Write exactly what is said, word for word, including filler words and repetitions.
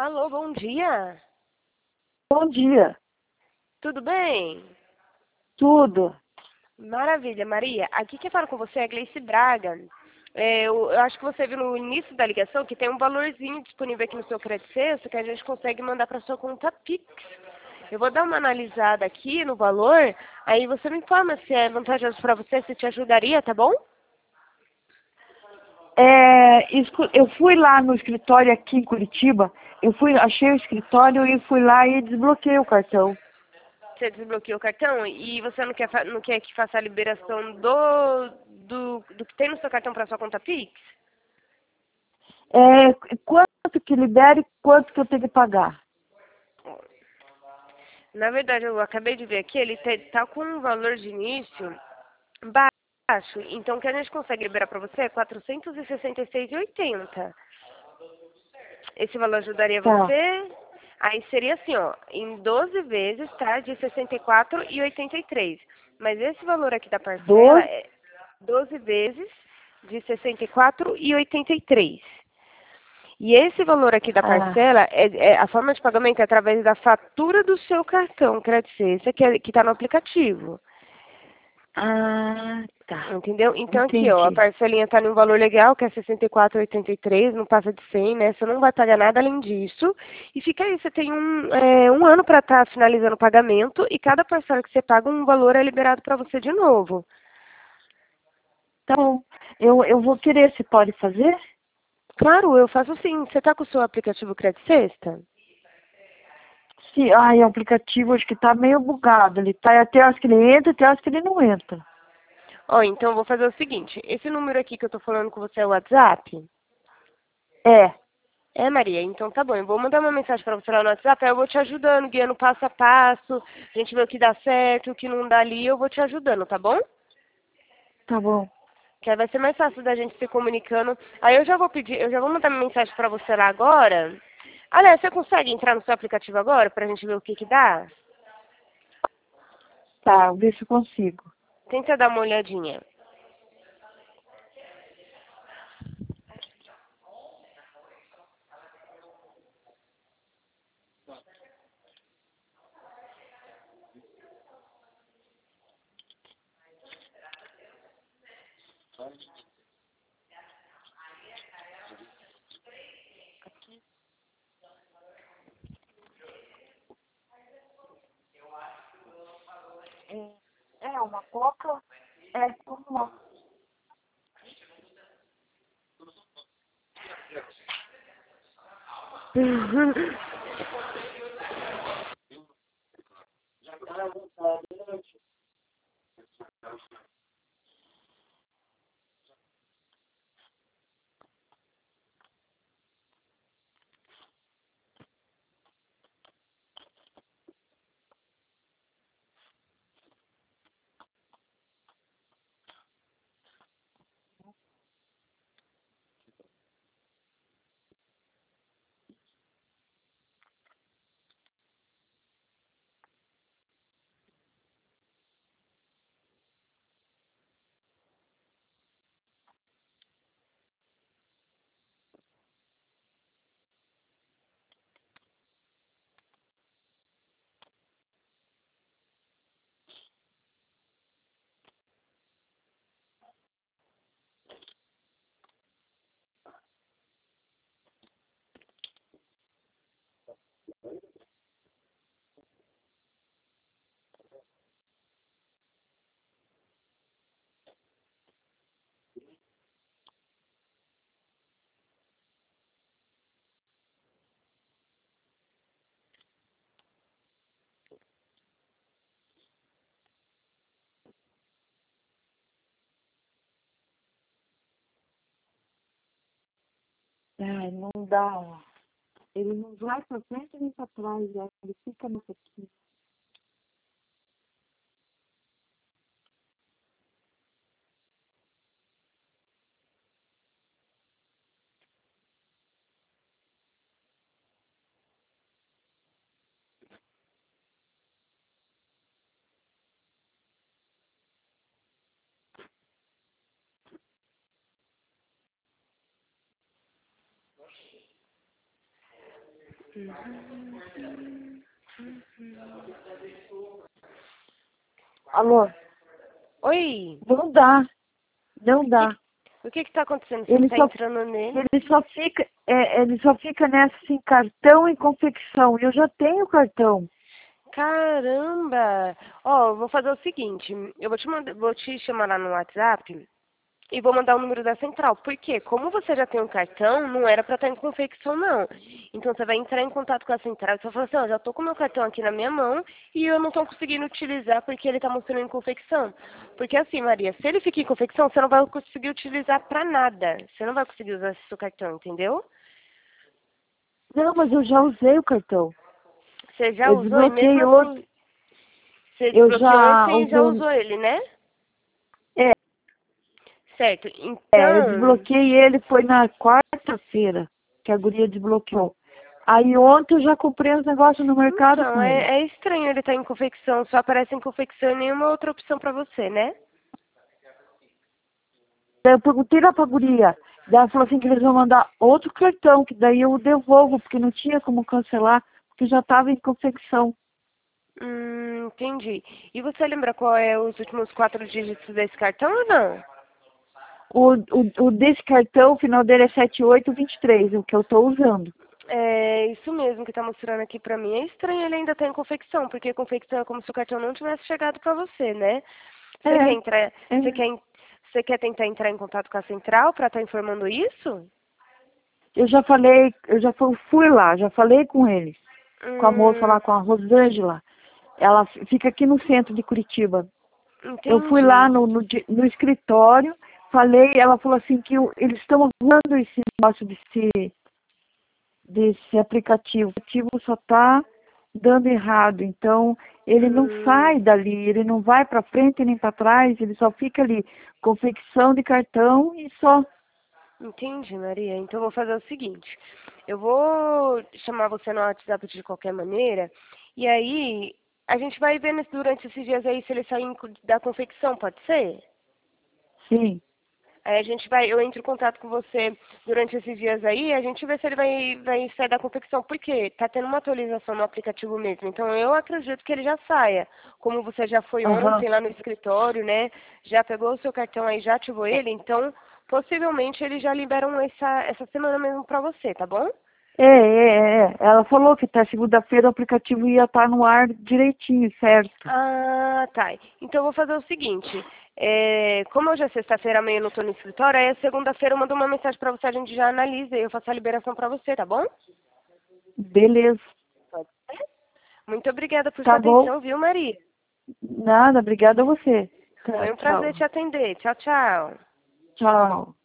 Alô, bom dia. Bom dia, Tudo bem? tudo. Maravilha, Maria. Aqui quem fala com você é Gleice Braga. É, eu, eu acho que você viu no início da ligação que tem um valorzinho disponível aqui no seu crédito sexto que a gente consegue mandar para sua conta Pix. Eu vou dar uma analisada aqui no valor, aí você me informa se é vantajoso para você, se te ajudaria, tá bom? É, escu- eu fui lá no escritório aqui em Curitiba, eu fui, achei o escritório e fui lá e desbloqueei o cartão. Você desbloqueou o cartão e você não quer, fa- não quer que faça a liberação do, do, do que tem no seu cartão para sua conta Pix? É, quanto que libere e quanto que eu tenho que pagar? Na verdade, eu acabei de ver aqui, ele está com um valor de início baixo. Então, o que a gente consegue liberar para você é quatrocentos e sessenta e seis reais e oitenta centavos. Esse valor ajudaria Tá, você? Aí seria assim, ó, em doze vezes, tá? De sessenta e quatro reais e oitenta e três centavos. Mas esse valor aqui da parcela doze. é doze vezes de sessenta e quatro reais e oitenta e três centavos. E esse valor aqui da Ah, parcela, é, é- a forma de pagamento é através da fatura do seu cartão crédito esse que é, está no aplicativo. ah, tá. Entendeu? Então aqui, ó, a Entendi. parcelinha está num valor legal, que é sessenta e quatro reais e oitenta e três centavos, não passa de cem, né? Você não vai pagar nada além disso. E fica aí, você tem um, é, um ano para estar finalizando o pagamento e cada parcela que você paga, um valor é liberado para você de novo. Tá bom. Eu, eu vou querer, se pode fazer? Claro, eu faço sim. Você está com o seu aplicativo Crédito Sexta? Se, ai, o aplicativo acho que tá meio bugado. Ele tá até as que ele entra, até as que ele não entra. Ó, então eu vou fazer o seguinte. Esse número aqui que eu tô falando com você é o WhatsApp? É, É, Maria, então tá bom. Eu vou mandar uma mensagem para você lá no WhatsApp, aí eu vou te ajudando, guiando passo a passo. A gente vê o que dá certo, o que não dá ali, eu vou te ajudando, tá bom? tá bom. Que aí vai ser mais fácil da gente se comunicando. Aí eu já vou pedir, eu já vou mandar minha mensagem para você lá agora. Aliás, você consegue entrar no seu aplicativo agora pra gente ver o que que dá? Tá, vou ver se eu consigo. Tenta dar uma olhadinha. É, é uma coca, é como uma. Ai, não dá. Ele não vai pra frente nem pra trás, já. Ele fica no aqui. Alô? Oi, Não dá. Não dá. o que que tá acontecendo? Você Ele não tá só, entrando nele? ele só fica, é, ele só fica nessa assim, cartão e confecção. E eu já tenho cartão. Caramba! Ó, eu vou fazer o seguinte, eu vou te mandar, vou te chamar lá no WhatsApp e vou mandar o número da central. Porque como você já tem um cartão, não era para estar em confecção, não. Então você vai entrar em contato com a central e você vai falar assim, ó, já tô com o meu cartão aqui na minha mão e eu não estou conseguindo utilizar porque ele está mostrando em confecção. Porque assim, Maria, se ele fica em confecção, você não vai conseguir utilizar para nada. Você não vai conseguir usar esse seu cartão, entendeu? Não, mas eu já usei o cartão. Você já Eu usou e mesmo desbloqueei outro. assim, você Eu desbloqueou já ontem e usei já um. usou ele, né? É, Certo. é, eu Então, desbloqueei ele, foi na quarta-feira que a guria desbloqueou. Aí ontem eu já comprei os negócios no mercado então com ele. é, é estranho ele estar em confecção, só aparece em confecção e nenhuma outra opção para você, né? Daí eu perguntei lá pra guria. Daí ela falou assim que eles vão mandar outro cartão, que daí eu devolvo, porque não tinha como cancelar, porque já estava em confecção. Hum, entendi. E você lembra qual é os últimos quatro dígitos desse cartão ou não? O, o, o desse cartão, o final dele é sete oito dois três, o que eu estou usando. É isso mesmo que está mostrando aqui para mim. É estranho ele ainda estar em confecção, porque confecção é como se o cartão não tivesse chegado para você, né? Você quer É, entrar, você é. quer, você quer tentar entrar em contato com a central para estar informando isso? Eu já falei, eu já fu- fui lá, já falei com eles, com a moça Hum, lá, com a Rosângela. Ela f- fica aqui no centro de Curitiba. Eu fui lá entendi. no, no, di- no escritório, falei, ela falou assim que o- eles estão usando esse negócio desse, desse aplicativo. O aplicativo só está dando errado, então ele não Hum, sai dali, ele não vai para frente nem para trás, ele só fica ali, confecção de cartão e só. entendi, Maria. Então eu vou fazer o seguinte. Eu vou chamar você no WhatsApp de qualquer maneira. E aí a gente vai vendo durante esses dias aí se ele sair da confecção, pode ser? Sim. Aí a gente vai, eu entro em contato com você durante esses dias aí, a gente vê se ele vai, vai sair da confecção, porque tá tendo uma atualização no aplicativo mesmo. Então eu acredito que ele já saia. Como você já foi Aham. ontem lá no escritório, né? Já pegou o seu cartão aí, já ativou ele, então possivelmente eles já liberam essa, essa semana mesmo pra você, tá bom? É, é, é. Ela falou que até segunda-feira o aplicativo ia estar no ar direitinho, certo? Ah, tá. Então eu vou fazer o seguinte. É, como hoje é sexta-feira, amanhã eu não estou no escritório, aí segunda-feira eu mando uma mensagem para você, a gente já analisa e eu faço a liberação para você, tá bom? Beleza. Pode ser? Muito obrigada por sua Tá bom. atenção, viu, Maria? Nada, obrigada a você. Tá, Foi um prazer tchau. te atender. Tchau, tchau. Tchau.